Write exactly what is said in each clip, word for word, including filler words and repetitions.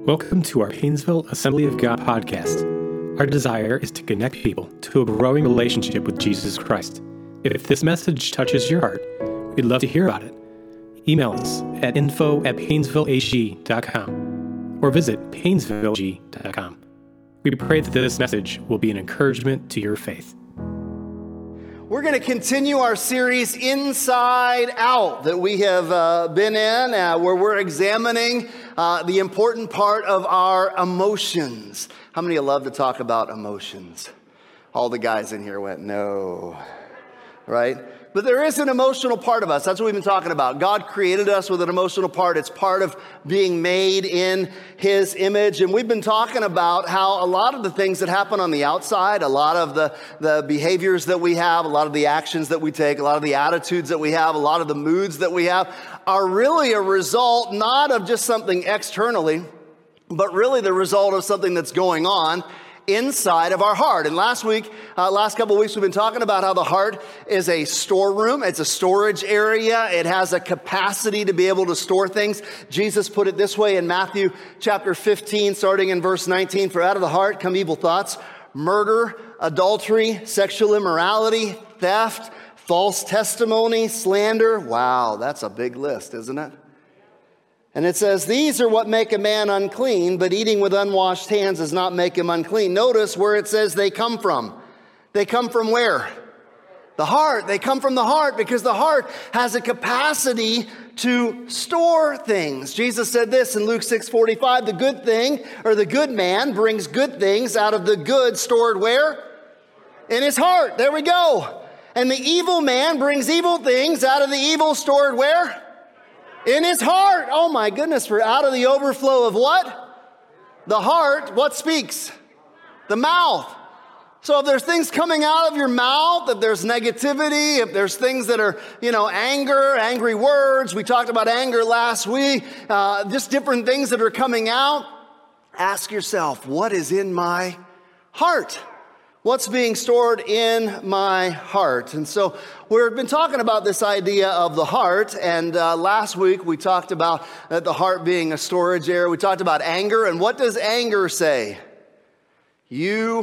Welcome to our Painesville Assembly of God podcast. Our desire is to connect people to a growing relationship with Jesus Christ. If this message touches your heart, we'd love to hear about it. Email us at info at painesvilleag dot com or visit painesvilleag dot com. We pray that this message will be an encouragement to your faith. We're going to continue our series Inside Out that we have uh, been in, uh, where we're examining uh, the important part of our emotions. How many of you love to talk about emotions? All the guys in here went, no, right? But there is an emotional part of us. That's what we've been talking about. God created us with an emotional part. It's part of being made in His image. And we've been talking about how a lot of the things that happen on the outside, a lot of the, the behaviors that we have, a lot of the actions that we take, a lot of the attitudes that we have, a lot of the moods that we have are really a result not of just something externally, but really the result of something that's going on inside of our heart. And last week, uh, last couple of weeks, we've been talking about how the heart is a storeroom. It's a storage area. It has a capacity to be able to store things. Jesus put it this way in Matthew chapter fifteen, starting in verse nineteen, "For out of the heart come evil thoughts, murder, adultery, sexual immorality, theft, false testimony, slander." Wow, that's a big list, isn't it? And it says, "These are what make a man unclean, but eating with unwashed hands does not make him unclean." Notice where it says they come from. They come from where? The heart. They come from the heart because the heart has a capacity to store things. Jesus said this in Luke six forty-five, "The good thing, or the good man, brings good things out of the good stored where? In his heart." There we go. "And the evil man brings evil things out of the evil stored where? In his heart." Oh my goodness, for out of the overflow of what? The heart, what speaks? The mouth. So if there's things coming out of your mouth, if there's negativity, if there's things that are, you know, anger, angry words, we talked about anger last week, uh, just different things that are coming out, ask yourself, what is in my heart? What's being stored in my heart? And so we've been talking about this idea of the heart. And uh, last week we talked about uh, the heart being a storage area. We talked about anger. And what does anger say? You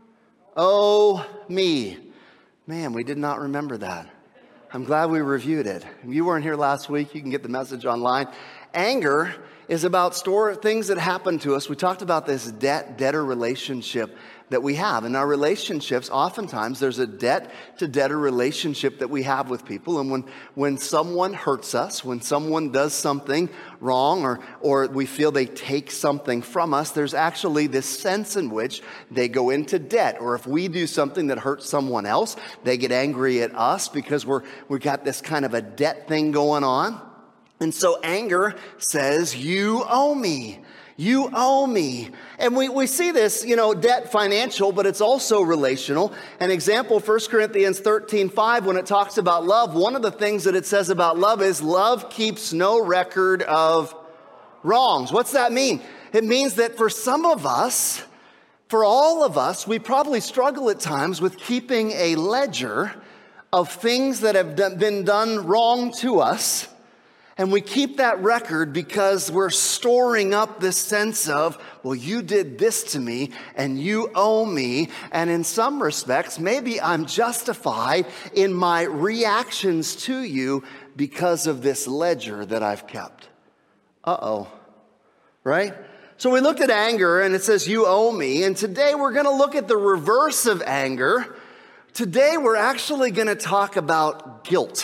owe me. Man, we did not remember that. I'm glad we reviewed it. If you weren't here last week, you can get the message online. Anger is about store things that happen to us. We talked about this debt-debtor relationship that we have. In our relationships, oftentimes there's a debt-to-debtor relationship that we have with people. And when, when someone hurts us, when someone does something wrong, or, or we feel they take something from us, there's actually this sense in which they go into debt. Or if we do something that hurts someone else, they get angry at us because we're, we've got this kind of a debt thing going on. And so anger says, you owe me. You owe me. And we, we see this, you know, debt financial, but it's also relational. An example, First Corinthians thirteen five, when it talks about love, one of the things that it says about love is love keeps no record of wrongs. What's that mean? It means that for some of us, for all of us, we probably struggle at times with keeping a ledger of things that have been done wrong to us. And we keep that record because we're storing up this sense of, well, you did this to me and you owe me. And in some respects, maybe I'm justified in my reactions to you because of this ledger that I've kept. Uh-oh, right? So we looked at anger and it says, you owe me. And today we're going to look at the reverse of anger. Today we're actually going to talk about guilt.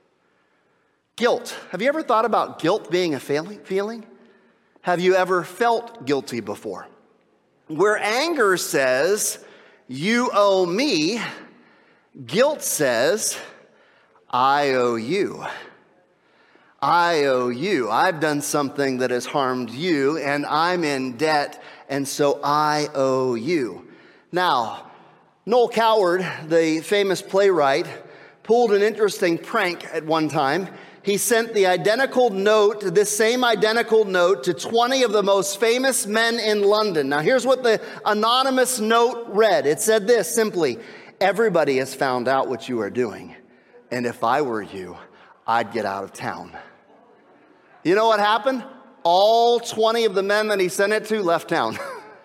Guilt. Have you ever thought about guilt being a feeling? Have you ever felt guilty before? Where anger says, you owe me, guilt says, I owe you. I owe you. I've done something that has harmed you, and I'm in debt, and so I owe you. Now, Noel Coward, the famous playwright, pulled an interesting prank at one time. He sent the identical note, this same identical note, to twenty of the most famous men in London. Now, here's what the anonymous note read. It said this simply, everybody has found out what you are doing. And if I were you, I'd get out of town. You know what happened? all twenty of the men that he sent it to left town.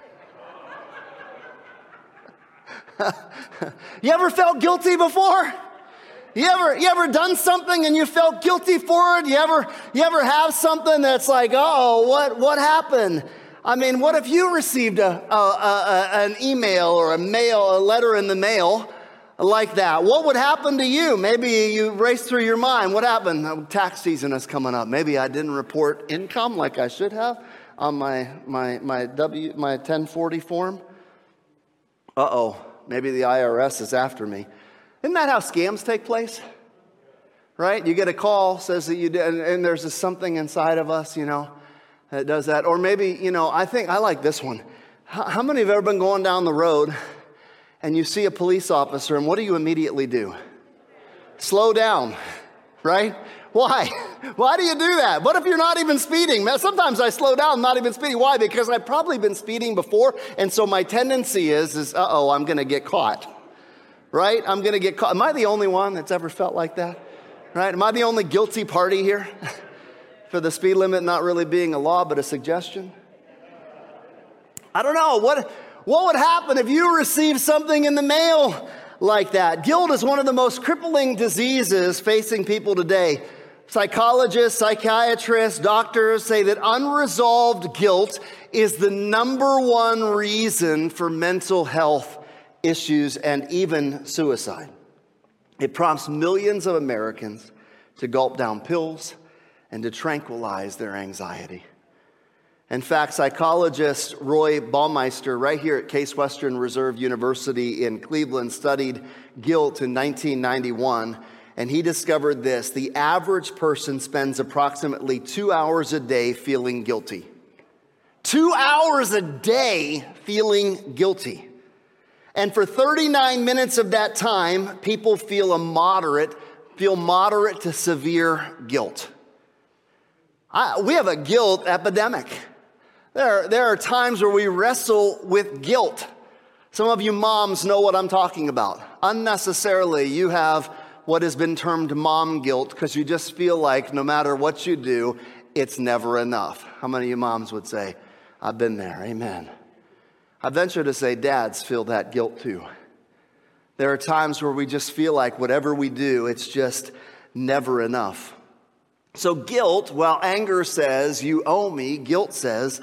You ever felt guilty before? You ever, you ever done something and you felt guilty for it? You ever, you ever have something that's like, oh, what, what happened? I mean, what if you received a, a, a, an email or a mail, a letter in the mail like that? What would happen to you? Maybe you race through your mind. What happened? Tax season is coming up. Maybe I didn't report income like I should have on my my my W my ten forty form. Uh-oh, maybe the I R S is after me. Isn't that how scams take place? Right? You get a call, says that you did, and, and there's this something inside of us, you know, that does that. Or maybe, you know, I think, I like this one. How, how many have ever been going down the road and you see a police officer, and what do you immediately do? Slow down, right? Why? Why do you do that? What if you're not even speeding? Sometimes I slow down, not even speeding. Why? Because I've probably been speeding before, and so my tendency is, is uh-oh, I'm going to get caught. Right? I'm going to get caught. Am I the only one that's ever felt like that? Right? Am I the only guilty party here for the speed limit not really being a law but a suggestion? I don't know. What, what would happen if you received something in the mail like that? Guilt is one of the most crippling diseases facing people today. Psychologists, psychiatrists, doctors say that unresolved guilt is the number one reason for mental health issues and even suicide. It prompts millions of Americans to gulp down pills and to tranquilize their anxiety. In fact, psychologist Roy Baumeister, right here at Case Western Reserve University in Cleveland, studied guilt in nineteen ninety-one, and he discovered this: the average person spends approximately two hours a day feeling guilty. Two hours a day feeling guilty. And for thirty-nine minutes of that time, people feel a moderate, feel moderate to severe guilt. I, we have a guilt epidemic. There, there are times where we wrestle with guilt. Some of you moms know what I'm talking about. Unnecessarily, you have what has been termed mom guilt because you just feel like no matter what you do, it's never enough. How many of you moms would say, I've been there, amen. I venture to say dads feel that guilt too. There are times where we just feel like whatever we do, it's just never enough. So guilt, while anger says, you owe me, guilt says,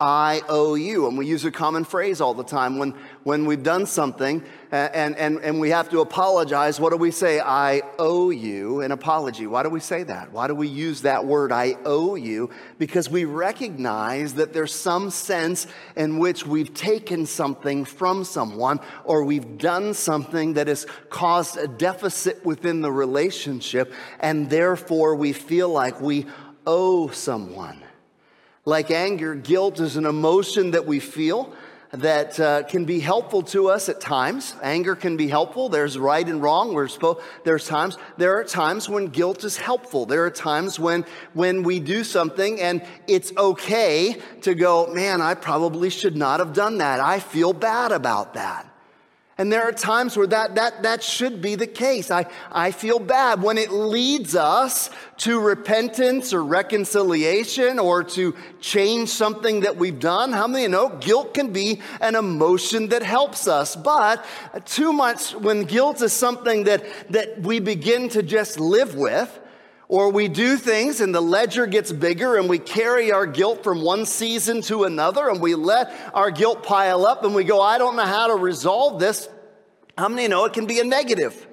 I owe you. And we use a common phrase all the time when, when we've done something and, and, and we have to apologize. What do we say? I owe you an apology. Why do we say that? Why do we use that word, I owe you? Because we recognize that there's some sense in which we've taken something from someone or we've done something that has caused a deficit within the relationship, and therefore we feel like we owe someone. Like anger, guilt is an emotion that we feel that uh, can be helpful to us at times. Anger can be helpful. There's right and wrong. We're supposed, there's times, there are times when guilt is helpful. There are times when, when we do something and it's okay to go, man, I probably should not have done that. I feel bad about that. And there are times where that, that, that should be the case. I, I feel bad when it leads us to repentance or reconciliation or to change something that we've done. How many know guilt can be an emotion that helps us? But too much, when guilt is something that, that we begin to just live with, or we do things and the ledger gets bigger and we carry our guilt from one season to another and we let our guilt pile up and we go, I don't know how to resolve this. How many know it can be a negative?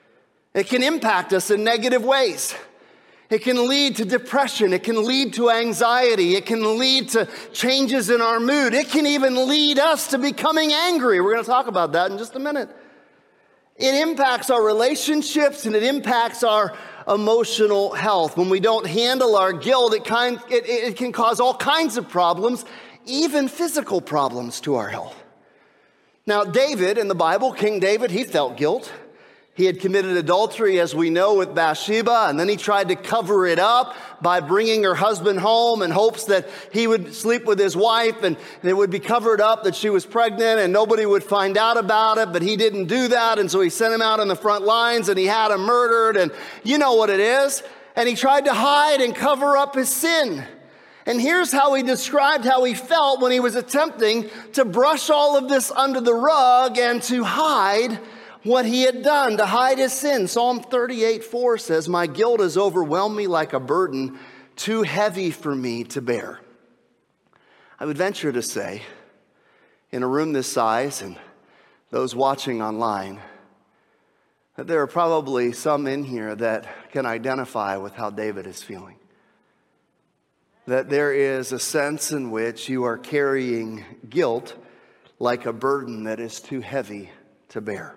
It can impact us in negative ways. It can lead to depression. It can lead to anxiety. It can lead to changes in our mood. It can even lead us to becoming angry. We're going to talk about that in just a minute. It impacts our relationships and it impacts our emotional health. When we don't handle our guilt, it, kind, it, it can cause all kinds of problems, even physical problems to our health. Now, David in the Bible, King David, he felt guilt. He had committed adultery, as we know, with Bathsheba, and then he tried to cover it up by bringing her husband home in hopes that he would sleep with his wife and it would be covered up that she was pregnant and nobody would find out about it, but he didn't do that, and so he sent him out on the front lines and he had him murdered, and you know what it is. And he tried to hide and cover up his sin. And here's how he described how he felt when he was attempting to brush all of this under the rug and to hide what he had done, to hide his sin. Psalm thirty-eight four says, "My guilt has overwhelmed me like a burden, too heavy for me to bear." I would venture to say, in a room this size and those watching online, that there are probably some in here that can identify with how David is feeling. That there is a sense in which you are carrying guilt like a burden that is too heavy to bear.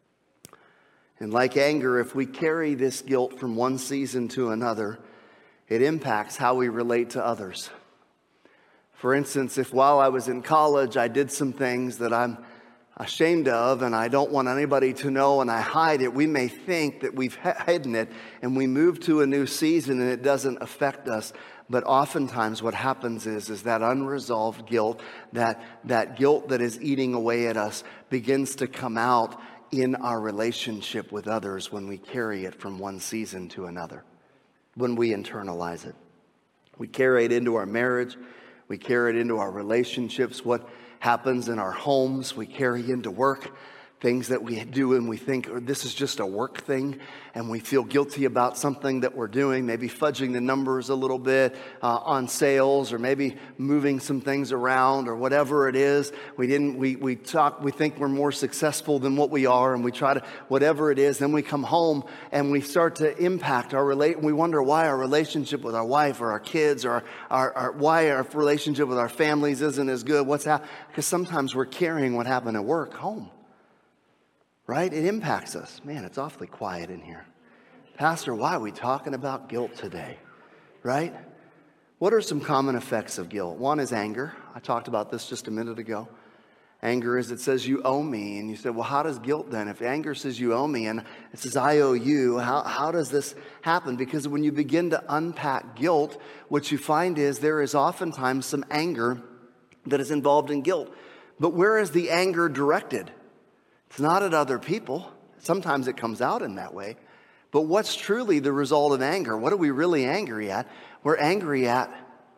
And like anger, if we carry this guilt from one season to another, it impacts how we relate to others. For instance, if while I was in college, I did some things that I'm ashamed of and I don't want anybody to know and I hide it, we may think that we've hidden it and we move to a new season and it doesn't affect us. But oftentimes what happens is, is that unresolved guilt, that, that guilt that is eating away at us begins to come out in our relationship with others when we carry it from one season to another, when we internalize it. We carry it into our marriage. We carry it into our relationships. What happens in our homes, we carry into work. Things that we do and we think, oh, this is just a work thing, and we feel guilty about something that we're doing, maybe fudging the numbers a little bit uh, on sales, or maybe moving some things around, or whatever it is. We didn't. We we talk. We think we're more successful than what we are, and we try to whatever it is. Then we come home and we start to impact our relate. We wonder why our relationship with our wife or our kids, or our, our, our why our relationship with our families isn't as good. What's happening? Because sometimes we're carrying what happened at work home. Right? It impacts us. Man, it's awfully quiet in here. Pastor, why are we talking about guilt today? Right? What are some common effects of guilt? One is anger. I talked about this just a minute ago. Anger is, it says you owe me. And you said, well, how does guilt then? If anger says you owe me and it says I owe you, how, how does this happen? Because when you begin to unpack guilt, what you find is there is oftentimes some anger that is involved in guilt. But where is the anger directed? It's not at other people. Sometimes it comes out in that way. But what's truly the result of anger? What are we really angry at? We're angry at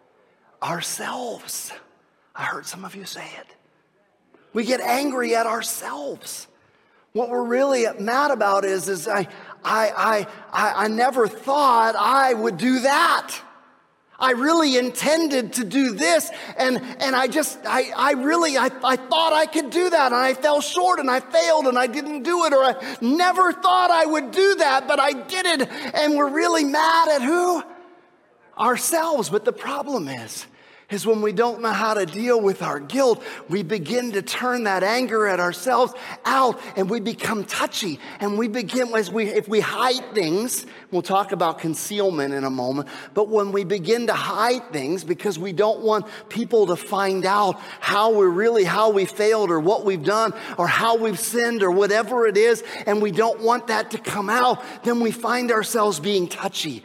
ourselves. I heard some of you say it. We get angry at ourselves. What we're really mad about is, is I, I, I, I never thought I would do that. I really intended to do this, and, and I just, I, I really, I, I thought I could do that, and I fell short, and I failed, and I didn't do it, or I never thought I would do that, but I did it, and we're really mad at who? Ourselves. But the problem is, is when we don't know how to deal with our guilt, we begin to turn that anger at ourselves out, and we become touchy. And we begin, as we, if we hide things, we'll talk about concealment in a moment, but when we begin to hide things because we don't want people to find out how we're really, how we failed, or what we've done, or how we've sinned, or whatever it is, and we don't want that to come out, then we find ourselves being touchy.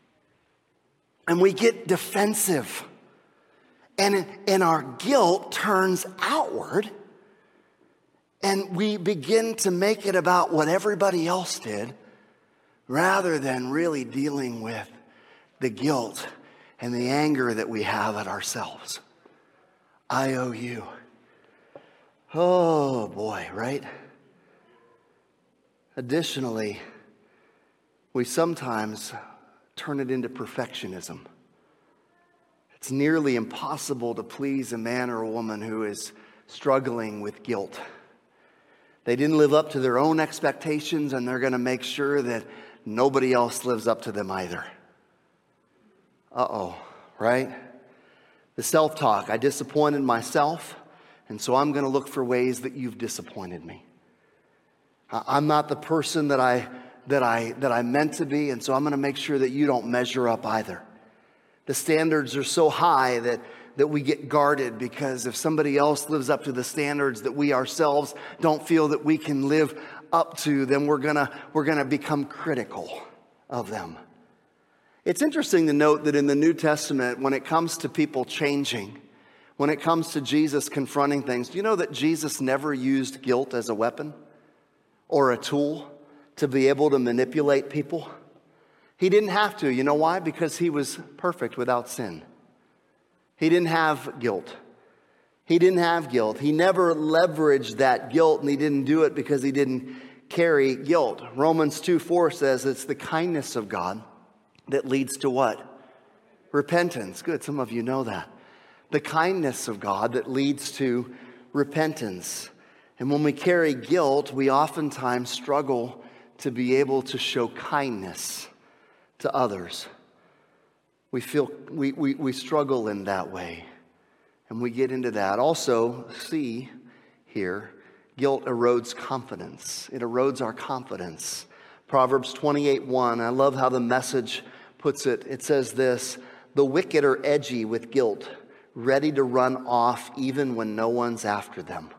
And we get defensive. And, and our guilt turns outward, and we begin to make it about what everybody else did rather than really dealing with the guilt and the anger that we have at ourselves. I owe you. Oh boy, right? Additionally, we sometimes turn it into perfectionism. It's nearly impossible to please a man or a woman who is struggling with guilt. They didn't live up to their own expectations, and they're going to make sure that nobody else lives up to them either. Uh-oh, right? The self-talk, I disappointed myself, and so I'm going to look for ways that you've disappointed me. I'm not the person that I that I that I meant to be, and so I'm going to make sure that you don't measure up either. The standards are so high that, that we get guarded, because if somebody else lives up to the standards that we ourselves don't feel that we can live up to, then we're gonna, we're gonna become critical of them. It's interesting to note that in the New Testament, when it comes to people changing, when it comes to Jesus confronting things, do you know that Jesus never used guilt as a weapon or a tool to be able to manipulate people? He didn't have to. You know why? Because he was perfect without sin. He didn't have guilt. He didn't have guilt. He never leveraged that guilt, and he didn't do it because he didn't carry guilt. Romans two four says it's the kindness of God that leads to what? Repentance. Good, some of you know that. The kindness of God that leads to repentance. And when we carry guilt, we oftentimes struggle to be able to show kindness to others. We feel we, we, we struggle in that way. And we get into that. Also, see here, guilt erodes confidence. It erodes our confidence. Proverbs twenty-eight one, I love how the Message puts it. It says this, the wicked are edgy with guilt, ready to run off even when no one's after them.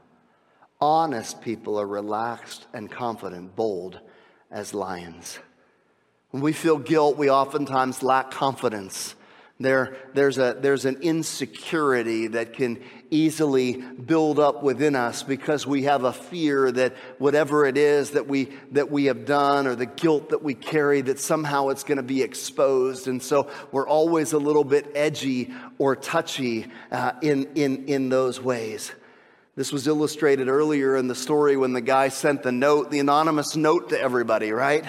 Honest people are relaxed and confident, bold as lions. When we feel guilt, we oftentimes lack confidence. There, there's a, there's an insecurity that can easily build up within us because we have a fear that whatever it is that we, that we have done or the guilt that we carry, that somehow it's going to be exposed. And so we're always a little bit edgy or touchy uh, in, in, in those ways. This was illustrated earlier in the story when the guy sent the note, the anonymous note to everybody, right?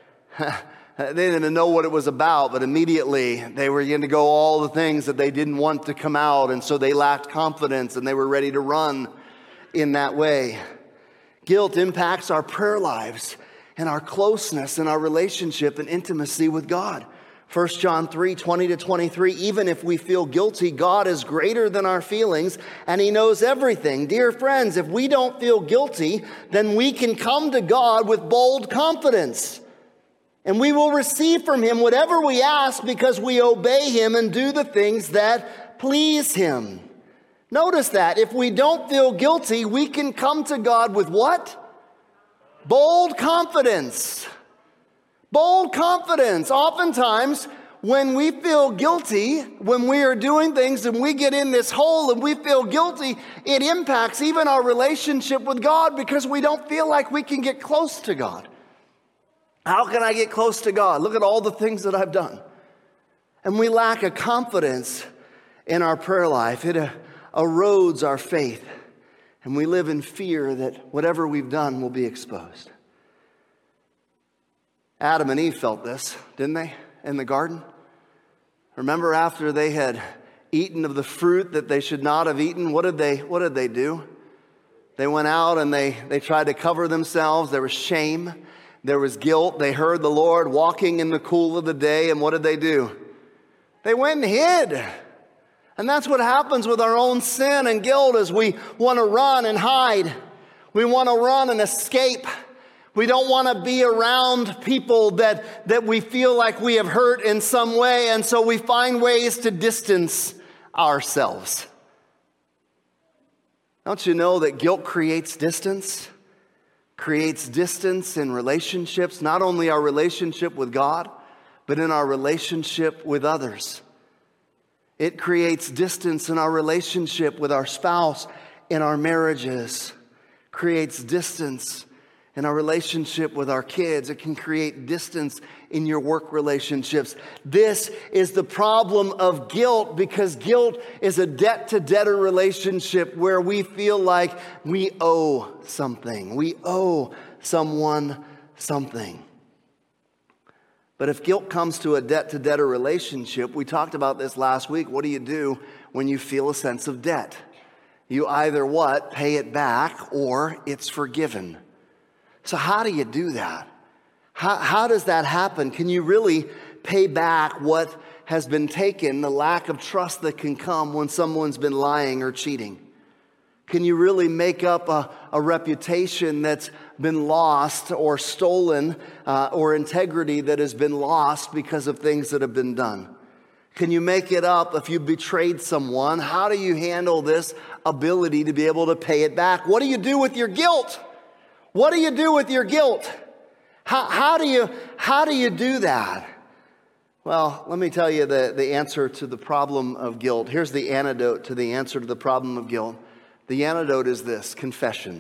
They didn't know what it was about, but immediately they were going to go all the things that they didn't want to come out, and so they lacked confidence and they were ready to run in that way. Guilt impacts our prayer lives and our closeness and our relationship and intimacy with God. First John three twenty to twenty-three, even if we feel guilty, God is greater than our feelings and He knows everything. Dear friends, if we don't feel guilty, then we can come to God with bold confidence. And we will receive from Him whatever we ask because we obey Him and do the things that please Him. Notice that. If we don't feel guilty, we can come to God with what? Bold confidence. Bold confidence. Oftentimes, when we feel guilty, when we are doing things and we get in this hole and we feel guilty, it impacts even our relationship with God because we don't feel like we can get close to God. How can I get close to God? Look at all the things that I've done. And we lack a confidence in our prayer life. It uh, erodes our faith. And we live in fear that whatever we've done will be exposed. Adam and Eve felt this, didn't they, in the garden? Remember after they had eaten of the fruit that they should not have eaten, what did they, what did they do? They went out and they, they tried to cover themselves. There was shame. There was guilt. They heard the Lord walking in the cool of the day, and what did they do? They went and hid. And that's what happens with our own sin and guilt is we want to run and hide. We want to run and escape. We don't want to be around people that, that we feel like we have hurt in some way, and so we find ways to distance ourselves. Don't you know that guilt creates distance? Creates distance in relationships, not only our relationship with God, but in our relationship with others. It creates distance in our relationship with our spouse, in our marriages. Creates distance in our relationship with our kids. It can create distance in your work relationships. This is the problem of guilt because guilt is a debt-to-debtor relationship where we feel like we owe something. We owe someone something. But if guilt comes to a debt-to-debtor relationship, we talked about this last week, what do you do when you feel a sense of debt? You either what? Pay it back or it's forgiven. So how do you do that? How, how does that happen? Can you really pay back what has been taken, the lack of trust that can come when someone's been lying or cheating? Can you really make up a, a reputation that's been lost or stolen uh, or integrity that has been lost because of things that have been done? Can you make it up if you betrayed someone? How do you handle this ability to be able to pay it back? What do you do with your guilt? What do you do with your guilt? How, how, do you, how do you do that? Well, let me tell you the, the answer to the problem of guilt. Here's the antidote to the answer to the problem of guilt. The antidote is this, confession.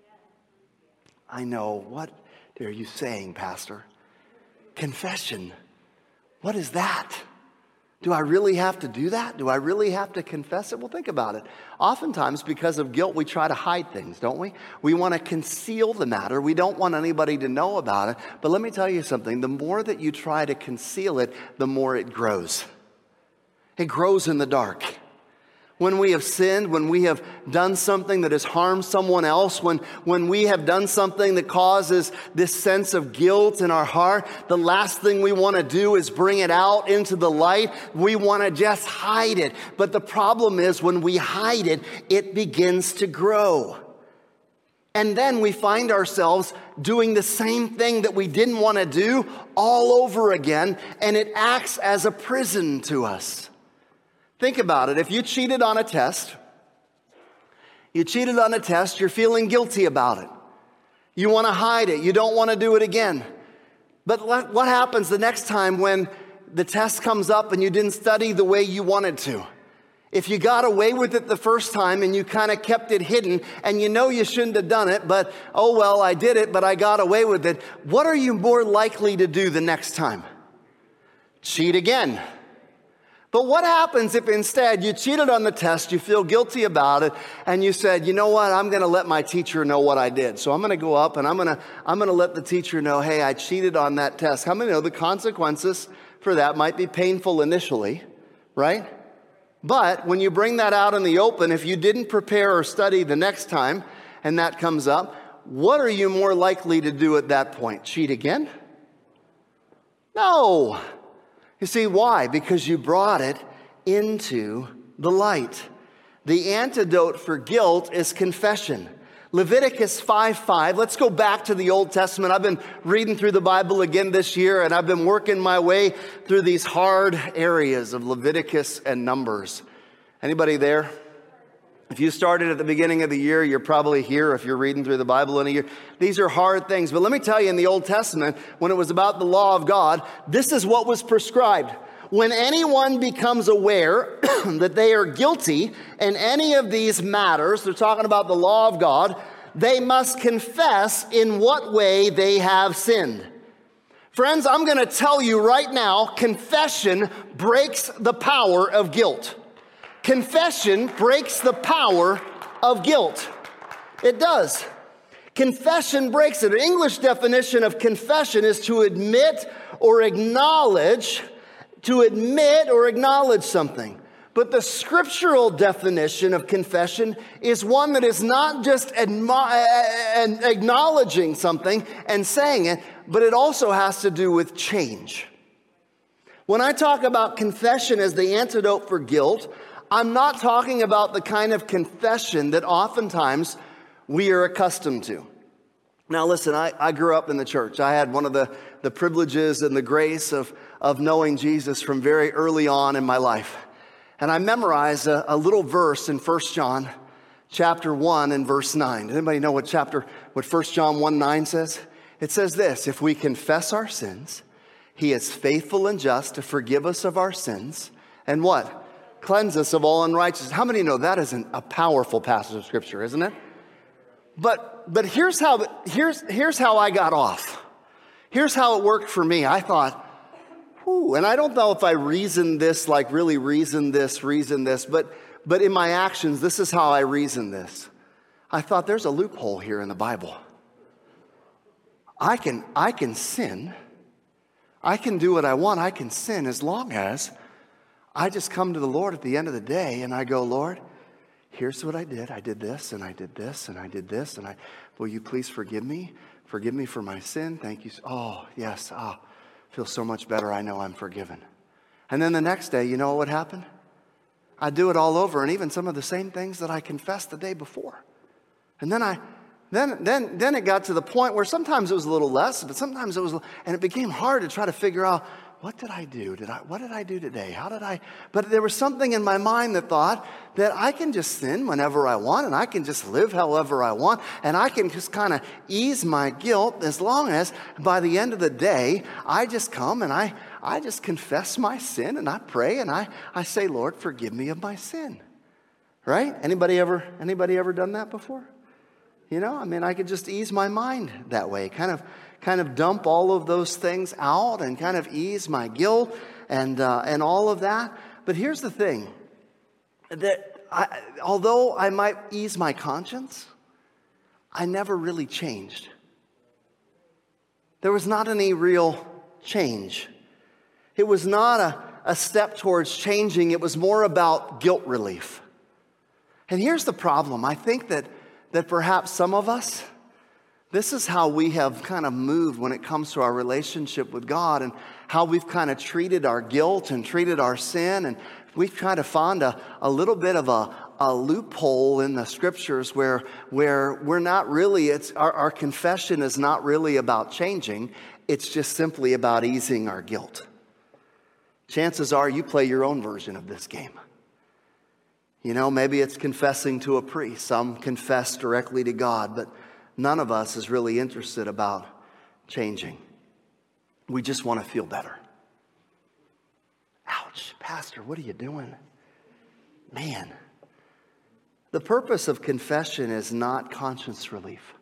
I know, what are you saying, Pastor? Confession. What is that? Do I really have to do that? Do I really have to confess it? Well, think about it. Oftentimes, because of guilt, we try to hide things, don't we? We want to conceal the matter. We don't want anybody to know about it. But let me tell you something. The more that you try to conceal it, the more it grows. It grows in the dark. When we have sinned, when we have done something that has harmed someone else, when, when we have done something that causes this sense of guilt in our heart, the last thing we want to do is bring it out into the light. We want to just hide it. But the problem is when we hide it, it begins to grow. And then we find ourselves doing the same thing that we didn't want to do all over again, and it acts as a prison to us. Think about it. If you cheated on a test, you cheated on a test, you're feeling guilty about it. You want to hide it. You don't want to do it again. But what happens the next time when the test comes up and you didn't study the way you wanted to? If you got away with it the first time and you kind of kept it hidden and you know you shouldn't have done it, but oh well, I did it, but I got away with it. What are you more likely to do the next time? Cheat again. But what happens if instead you cheated on the test, you feel guilty about it, and you said, you know what, I'm going to let my teacher know what I did. So I'm going to go up and I'm going to I'm going to let the teacher know, hey, I cheated on that test. How many know the consequences for that might be painful initially, right? But when you bring that out in the open, if you didn't prepare or study the next time and that comes up, what are you more likely to do at that point? Cheat again? No. You see, why? Because you brought it into the light. The antidote for guilt is confession. Leviticus five five. Let's go back to the Old Testament. I've been reading through the Bible again this year, and I've been working my way through these hard areas of Leviticus and Numbers. Anybody there? If you started at the beginning of the year, you're probably here if you're reading through the Bible in a year. These are hard things. But let me tell you, in the Old Testament, when it was about the law of God, this is what was prescribed. When anyone becomes aware that they are guilty in any of these matters, they're talking about the law of God, they must confess in what way they have sinned. Friends, I'm going to tell you right now, confession breaks the power of guilt. Confession breaks the power of guilt. It does. Confession breaks it. An English definition of confession is to admit or acknowledge, to admit or acknowledge something. But the scriptural definition of confession is one that is not just admi- acknowledging something and saying it, but it also has to do with change. When I talk about confession as the antidote for guilt, I'm not talking about the kind of confession that oftentimes we are accustomed to. Now listen, I, I grew up in the church. I had one of the, the privileges and the grace of, of knowing Jesus from very early on in my life. And I memorized a, a little verse in First John chapter one and verse nine. Does anybody know what chapter, what First John one nine says? It says this: if we confess our sins, he is faithful and just to forgive us of our sins and what? Cleanse us of all unrighteousness. How many know that isn't a powerful passage of scripture, isn't it? But but here's how here's here's how I got off. Here's how it worked for me. I thought, whew, and I don't know if I reasoned this, like really reasoned this, reasoned this, but but in my actions, this is how I reasoned this. I thought there's a loophole here in the Bible. I can I can sin. I can do what I want. I can sin as long as I just come to the Lord at the end of the day and I go, Lord, here's what I did. I did this and I did this and I did this. And I, will you please forgive me? Forgive me for my sin. Thank you. Oh, yes. Ah, oh, feel so much better. I know I'm forgiven. And then the next day, you know what would happen? I'd do it all over, and even some of the same things that I confessed the day before. And then I, then, then, then it got to the point where sometimes it was a little less, but sometimes it was, and it became hard to try to figure out, what did I do? Did I, what did I do today? How did I? But there was something in my mind that thought that I can just sin whenever I want, and I can just live however I want, and I can just kind of ease my guilt as long as by the end of the day, I just come and I, I just confess my sin and I pray and I, I say, Lord, forgive me of my sin. Right? Anybody ever, anybody ever done that before? You know, I mean, I could just ease my mind that way, kind of kind of dump all of those things out and kind of ease my guilt and uh, and all of that. But here's the thing, that I, although I might ease my conscience, I never really changed. There was not any real change. It was not a, a step towards changing. It was more about guilt relief. And here's the problem. I think that, that perhaps some of us, this is how we have kind of moved when it comes to our relationship with God, and how we've kind of treated our guilt and treated our sin. And we've tried to find a, a little bit of a, a loophole in the scriptures where, where we're not really, it's our, our confession is not really about changing. It's just simply about easing our guilt. Chances are you play your own version of this game. You know, maybe it's confessing to a priest. Some confess directly to God, but none of us is really interested about changing. We just want to feel better. Ouch, Pastor, what are you doing? Man, the purpose of confession is not conscience relief.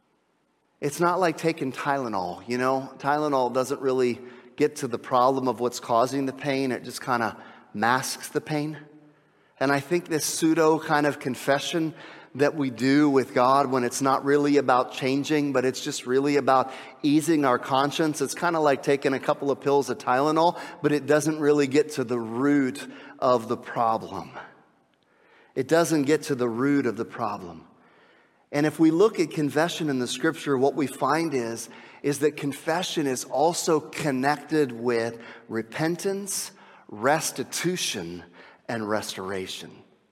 It's not like taking Tylenol, you know? Tylenol doesn't really get to the problem of what's causing the pain. It just kind of masks the pain. And I think this pseudo kind of confession that we do with God when it's not really about changing, but it's just really about easing our conscience. It's kind of like taking a couple of pills of Tylenol, but it doesn't really get to the root of the problem. It doesn't get to the root of the problem. And if we look at confession in the scripture, what we find is, is that confession is also connected with repentance, restitution, and restoration.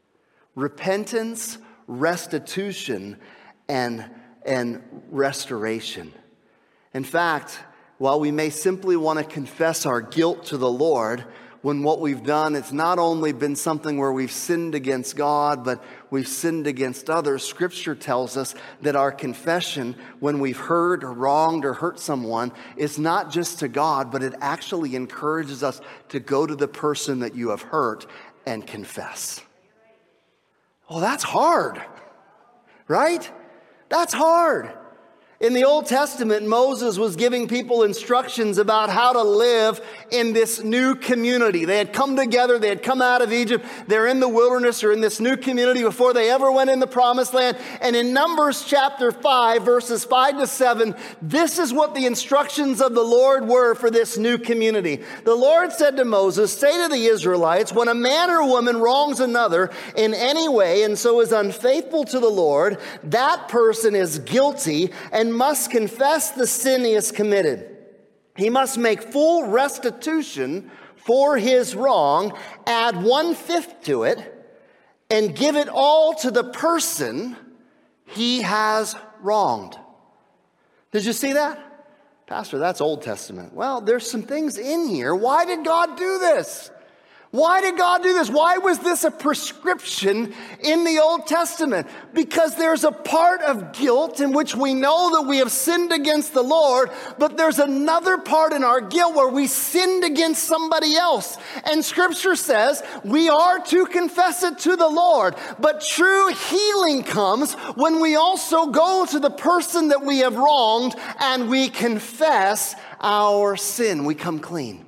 Repentance, restitution, and, and restoration. In fact, while we may simply want to confess our guilt to the Lord, when what we've done, it's not only been something where we've sinned against God, but we've sinned against others. Scripture tells us that our confession, when we've hurt or wronged or hurt someone, is not just to God, but it actually encourages us to go to the person that you have hurt and confess. Well, that's hard, right? That's hard. In the Old Testament, Moses was giving people instructions about how to live in this new community. They had come together, they had come out of Egypt, they're in the wilderness or in this new community before they ever went in the promised land. And in Numbers chapter five, verses five to seven, this is what the instructions of the Lord were for this new community. The Lord said to Moses, "Say to the Israelites, when a man or woman wrongs another in any way and so is unfaithful to the Lord, that person is guilty and must confess the sin he has committed. He must make full restitution for his wrong, add one-fifth to it, and give it all to the person he has wronged." Did you see that? Pastor, that's Old Testament. Well, there's some things in here. Why did God do this? Why did God do this? Why was this a prescription in the Old Testament? Because there's a part of guilt in which we know that we have sinned against the Lord, but there's another part in our guilt where we sinned against somebody else. And Scripture says we are to confess it to the Lord. But true healing comes when we also go to the person that we have wronged and we confess our sin. We come clean.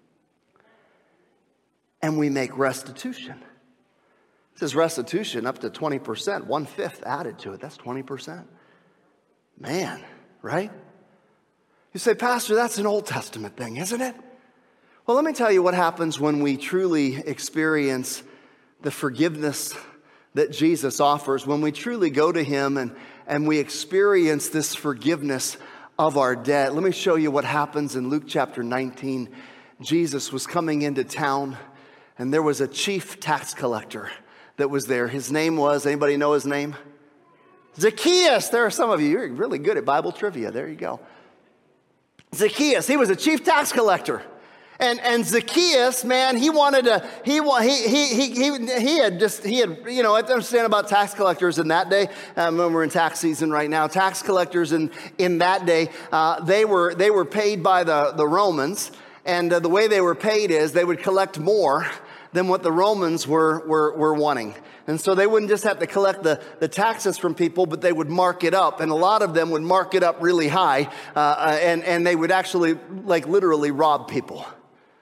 And we make restitution. It says restitution up to twenty percent, one-fifth added to it. That's twenty percent. Man, right? You say, Pastor, that's an Old Testament thing, isn't it? Well, let me tell you what happens when we truly experience the forgiveness that Jesus offers, when we truly go to him and, and we experience this forgiveness of our debt. Let me show you what happens in Luke chapter nineteen. Jesus was coming into town, and there was a chief tax collector that was there. His name was, anybody know his name? Zacchaeus. There are some of you, you're really good at Bible trivia. There you go. Zacchaeus, he was a chief tax collector. And and Zacchaeus, man, he wanted to, he he he he he had just, he had, you know, I understand about tax collectors in that day. Um, when we're in tax season right now, tax collectors in, in that day, uh, they were they were paid by the, the Romans. And uh, the way they were paid is they would collect more than what the Romans were, were, were wanting. And so they wouldn't just have to collect the, the taxes from people, but they would mark it up. And a lot of them would mark it up really high. Uh, and, and they would actually, like, literally rob people.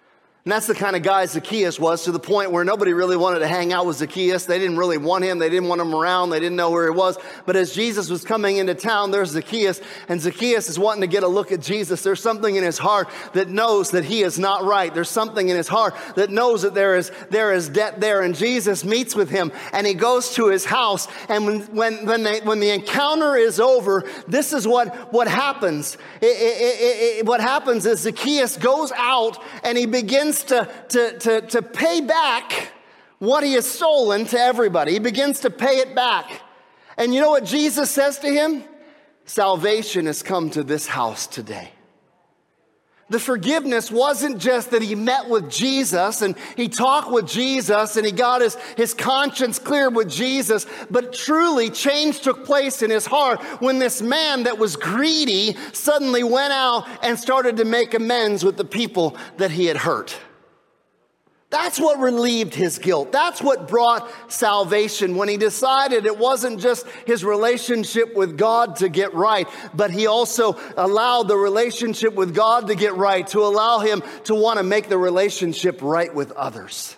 And that's the kind of guy Zacchaeus was, to the point where nobody really wanted to hang out with Zacchaeus. They didn't really want him. They didn't want him around. They didn't know where he was. But as Jesus was coming into town, there's Zacchaeus. And Zacchaeus is wanting to get a look at Jesus. There's something in his heart that knows that he is not right. There's something in his heart that knows that there is, there is debt there. And Jesus meets with him, and he goes to his house. And when, when, when, they, when the encounter is over, this is what, what happens. It, it, it, it, what happens is Zacchaeus goes out and he begins To, to, to, to pay back what he has stolen to everybody. He begins to pay it back. And you know what Jesus says to him? Salvation has come to this house today. The forgiveness wasn't just that he met with Jesus and he talked with Jesus and he got his, his conscience clear with Jesus, but truly change took place in his heart when this man that was greedy suddenly went out and started to make amends with the people that he had hurt. That's what relieved his guilt. That's what brought salvation, when he decided it wasn't just his relationship with God to get right, but he also allowed the relationship with God to get right, to allow him to want to make the relationship right with others.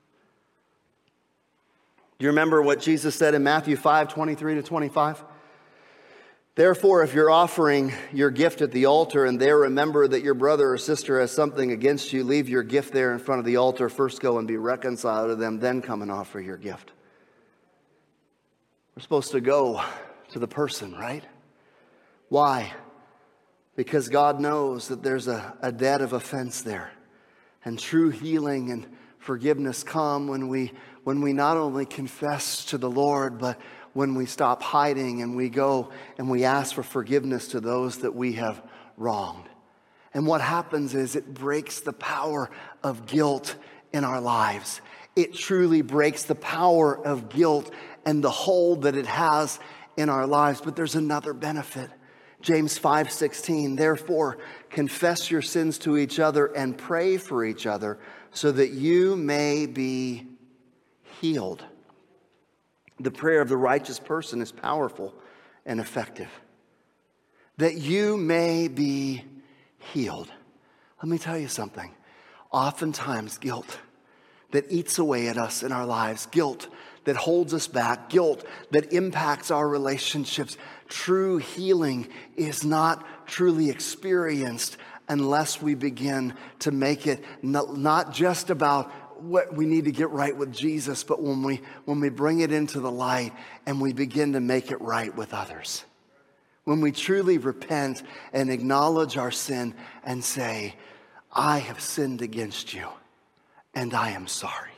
Do you remember what Jesus said in Matthew five, twenty-three to twenty-five? Therefore, if you're offering your gift at the altar and there remember that your brother or sister has something against you, leave your gift there in front of the altar. First go and be reconciled to them, then come and offer your gift. We're supposed to go to the person, right? Why? Because God knows that there's a, a debt of offense there. And true healing and forgiveness come when we, when we not only confess to the Lord, but when we stop hiding and we go and we ask for forgiveness to those that we have wronged. And what happens is it breaks the power of guilt in our lives. It truly breaks the power of guilt and the hold that it has in our lives. But there's another benefit. James five sixteen, therefore confess your sins to each other and pray for each other so that you may be healed. The prayer of the righteous person is powerful and effective. That you may be healed. Let me tell you something. Oftentimes guilt that eats away at us in our lives, guilt that holds us back, guilt that impacts our relationships. True healing is not truly experienced unless we begin to make it not just about what we need to get right with Jesus, but when we when we bring it into the light and we begin to make it right with others. When we truly repent and acknowledge our sin and say, I have sinned against you and I am sorry.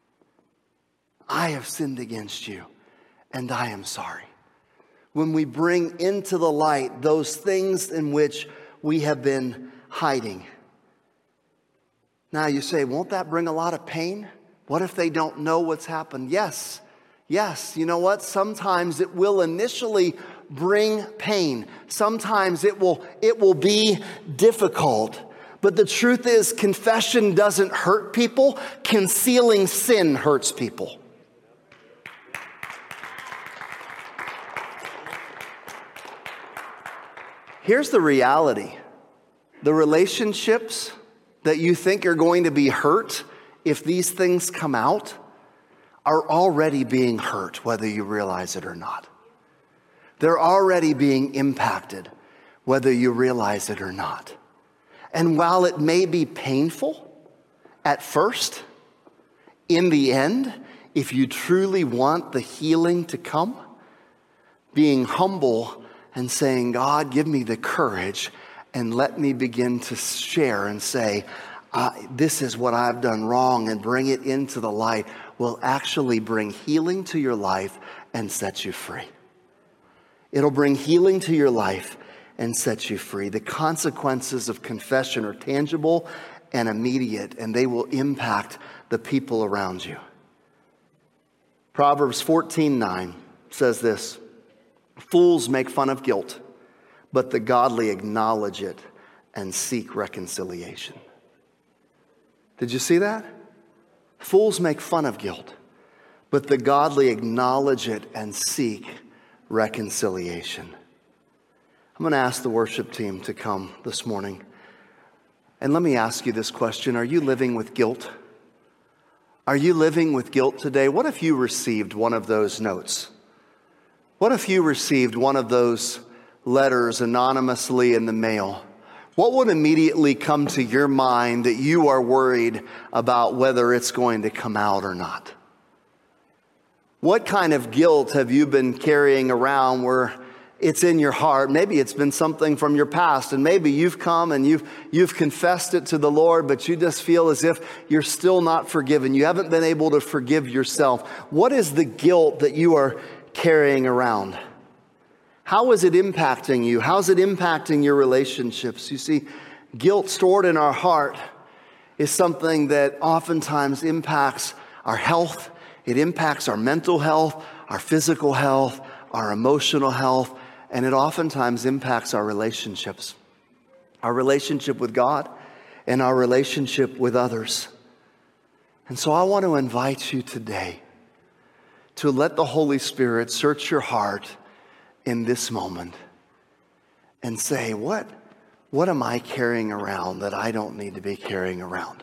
I have sinned against you and I am sorry. When we bring into the light those things in which we have been hiding. Now you say, won't that bring a lot of pain? What if they don't know what's happened? Yes, yes. You know what? Sometimes it will initially bring pain. Sometimes it will, it will be difficult. But the truth is, confession doesn't hurt people. Concealing sin hurts people. Here's the reality. The relationships that you think are going to be hurt if these things come out are already being hurt, whether you realize it or not. They're already being impacted, whether you realize it or not. And while it may be painful at first, in the end, if you truly want the healing to come, being humble and saying, God, give me the courage and let me begin to share and say, uh, this is what I've done wrong, and bring it into the light, will actually bring healing to your life and set you free. It'll bring healing to your life and set you free. The consequences of confession are tangible and immediate, and they will impact the people around you. Proverbs fourteen nine says this, fools make fun of guilt, but the godly acknowledge it and seek reconciliation. Did you see that? Fools make fun of guilt, but the godly acknowledge it and seek reconciliation. I'm going to ask the worship team to come this morning. And let me ask you this question. Are you living with guilt? Are you living with guilt today? What if you received one of those notes? What if you received one of those letters anonymously in the mail? What would immediately come to your mind that you are worried about whether it's going to come out or not? What kind of guilt have you been carrying around where it's in your heart? Maybe it's been something from your past, and maybe you've come and you've you've confessed it to the Lord, but you just feel as if you're still not forgiven. You haven't been able to forgive yourself. What is the guilt that you are carrying around? How is it impacting you? How's it impacting your relationships? You see, guilt stored in our heart is something that oftentimes impacts our health. It impacts our mental health, our physical health, our emotional health, and it oftentimes impacts our relationships, our relationship with God and our relationship with others. And so I want to invite you today to let the Holy Spirit search your heart in this moment and say, what, what am I carrying around that I don't need to be carrying around?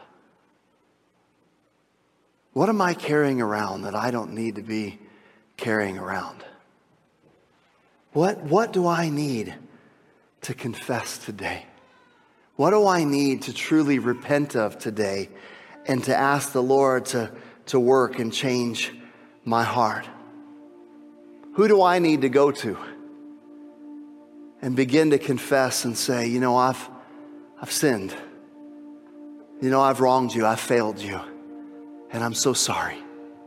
What am I carrying around that I don't need to be carrying around? What, what do I need to confess today? What do I need to truly repent of today and to ask the Lord to, to work and change my heart? Who do I need to go to and begin to confess and say, you know, I've, I've sinned. You know, I've wronged you. I've failed you. And I'm so sorry.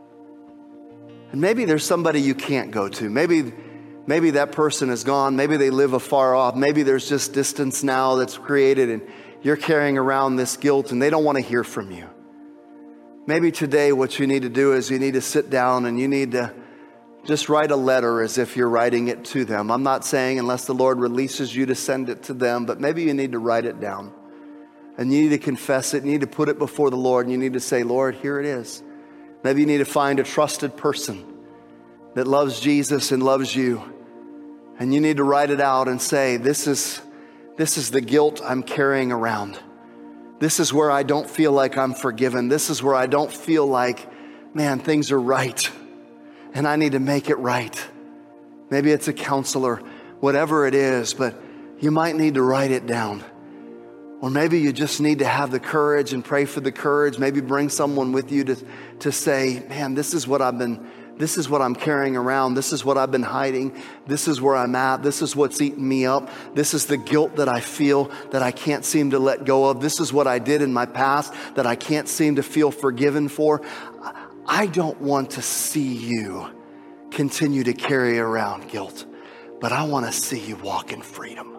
And maybe there's somebody you can't go to. Maybe, maybe that person is gone. Maybe they live afar off. Maybe there's just distance now that's created and you're carrying around this guilt and they don't want to hear from you. Maybe today what you need to do is you need to sit down and you need to just write a letter as if you're writing it to them. I'm not saying unless the Lord releases you to send it to them, but maybe you need to write it down. And you need to confess it. You need to put it before the Lord. And you need to say, Lord, here it is. Maybe you need to find a trusted person that loves Jesus and loves you. And you need to write it out and say, this is, this is the guilt I'm carrying around. This is where I don't feel like I'm forgiven. This is where I don't feel like, man, things are right. And I need to make it right. Maybe it's a counselor, whatever it is, but you might need to write it down. Or maybe you just need to have the courage and pray for the courage. Maybe bring someone with you to, to say, man, this is what I've been, this is what I'm carrying around. This is what I've been hiding. This is where I'm at. This is what's eating me up. This is the guilt that I feel that I can't seem to let go of. This is what I did in my past that I can't seem to feel forgiven for. I don't want to see you continue to carry around guilt, but I want to see you walk in freedom.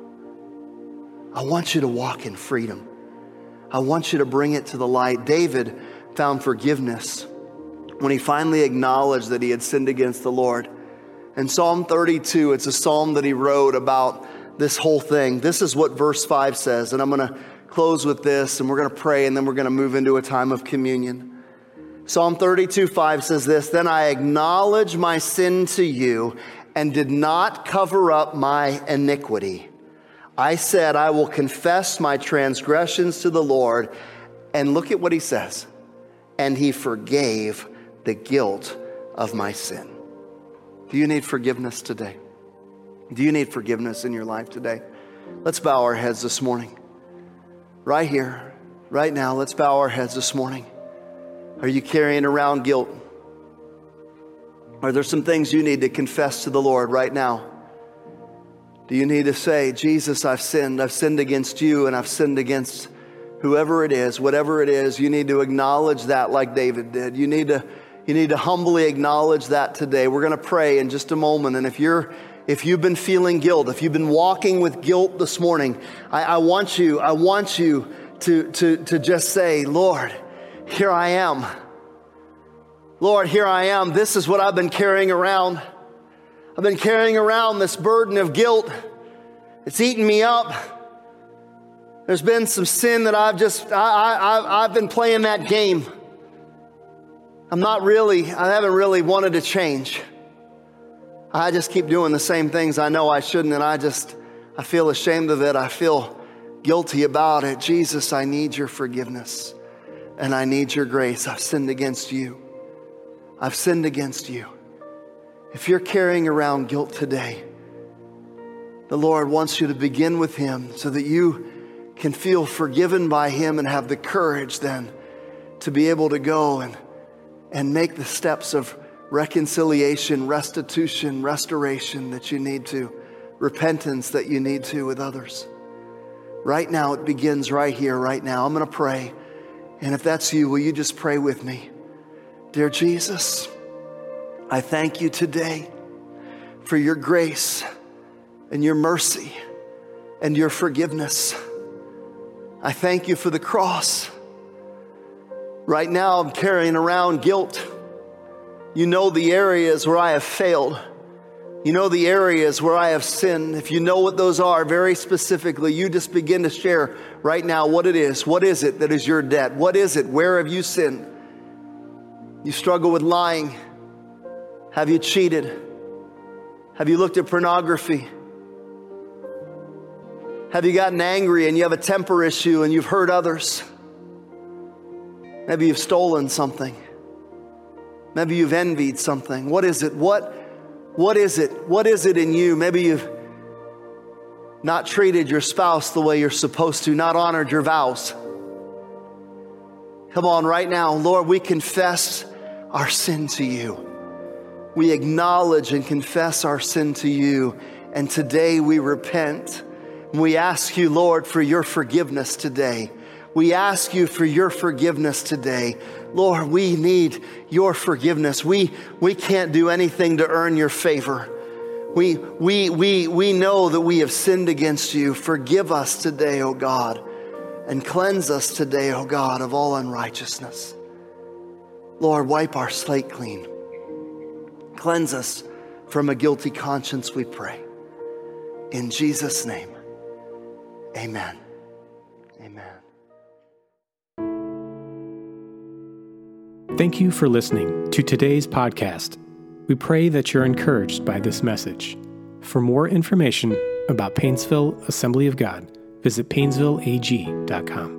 I want you to walk in freedom. I want you to bring it to the light. David found forgiveness when he finally acknowledged that he had sinned against the Lord. In Psalm thirty-two, it's a psalm that he wrote about this whole thing. This is what verse five says, and I'm going to close with this, and we're going to pray, and then we're going to move into a time of communion. Psalm thirty-two five says this, then I acknowledge my sin to you and did not cover up my iniquity. I said, I will confess my transgressions to the Lord. And look at what he says. And he forgave the guilt of my sin. Do you need forgiveness today? Do you need forgiveness in your life today? Let's bow our heads this morning. Right here, right now, let's bow our heads this morning. Are you carrying around guilt? Are there some things you need to confess to the Lord right now? Do you need to say, Jesus, I've sinned. I've sinned against you and I've sinned against whoever it is, whatever it is. You need to acknowledge that like David did. You need to, you need to humbly acknowledge that today. We're going to pray in just a moment. And if you're, if you've been feeling guilt, if you've been walking with guilt this morning, I, I want you, I want you to, to, to just say, Lord, here I am. Lord, here I am. This is what I've been carrying around. I've been carrying around this burden of guilt. It's eaten me up. There's been some sin that I've just, I, I, I've been playing that game. I'm not really, I haven't really wanted to change. I just keep doing the same things I know I shouldn't, and I just, I feel ashamed of it. I feel guilty about it. Jesus, I need your forgiveness and I need your grace. I've sinned against you. I've sinned against you. If you're carrying around guilt today, the Lord wants you to begin with him so that you can feel forgiven by him and have the courage then to be able to go and, and make the steps of reconciliation, restitution, restoration that you need to, repentance that you need to with others. Right now, it begins right here, right now. I'm going to pray. And if that's you, will you just pray with me? Dear Jesus, I thank you today for your grace and your mercy and your forgiveness. I thank you for the cross. Right now, I'm carrying around guilt. You know the areas where I have failed. You know the areas where I have sinned. If you know what those are very specifically, you just begin to share right now what it is. What is it that is your debt? What is it? Where have you sinned? You struggle with lying. Have you cheated? Have you looked at pornography? Have you gotten angry and you have a temper issue and you've hurt others? Maybe you've stolen something. Maybe you've envied something. What is it? What, what is it? What is it in you? Maybe you've not treated your spouse the way you're supposed to, not honored your vows. Come on, right now, Lord, we confess our sin to you. We acknowledge and confess our sin to you. And today we repent. We ask you, Lord, for your forgiveness today. We ask you for your forgiveness today. Lord, we need your forgiveness. We, we can't do anything to earn your favor. We, we, we, we know that we have sinned against you. Forgive us today, O God, and cleanse us today, O God, of all unrighteousness. Lord, wipe our slate clean. Cleanse us from a guilty conscience, we pray. In Jesus' name, amen. Amen. Thank you for listening to today's podcast. We pray that you're encouraged by this message. For more information about Painesville Assembly of God, visit painesville a g dot com.